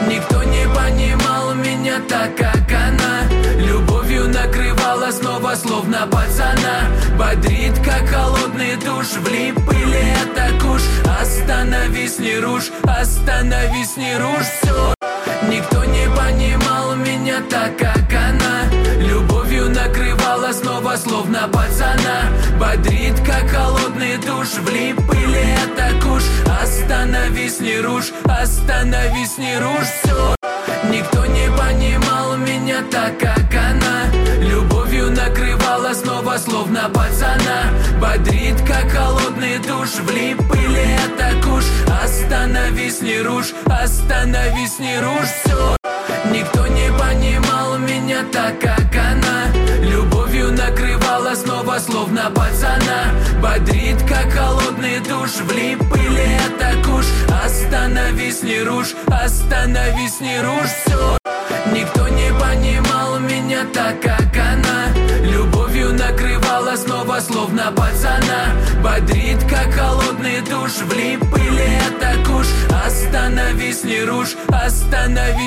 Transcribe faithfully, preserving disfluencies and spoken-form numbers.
Никто не понимал меня так, как она. Любовью накрывала снова, словно пацана. Бодрит, как холодный душ. Влип или это куш? Остановись, не рушь, остановись, не рушь. Все. Никто не понимал меня так, как она. Любовью накрывала снова, словно пацана. Бодрит, как холодный душ. Влип или это куш? Остановись, не рушь, остановись, не рушь. Все. Никто не понимал меня так, как она. Любовью накрывала снова, словно пацана. Бодрит, как холодный душ. Влип или это куш? Остановись, не рушь, остановись, не рушь. Все. Никто не понимал меня так, как она. Любовью накрывала снова, словно пацана. Бодрит, как холодный душ. Влип или это куш? Остановись, не рушь, остановись, не рушь. Все. Никто не понимал меня так, как она. Любовью накрывала снова, словно пацана. Бодрит, как холодный душ. Влип или это куш? Остановись, не рушь, остановись.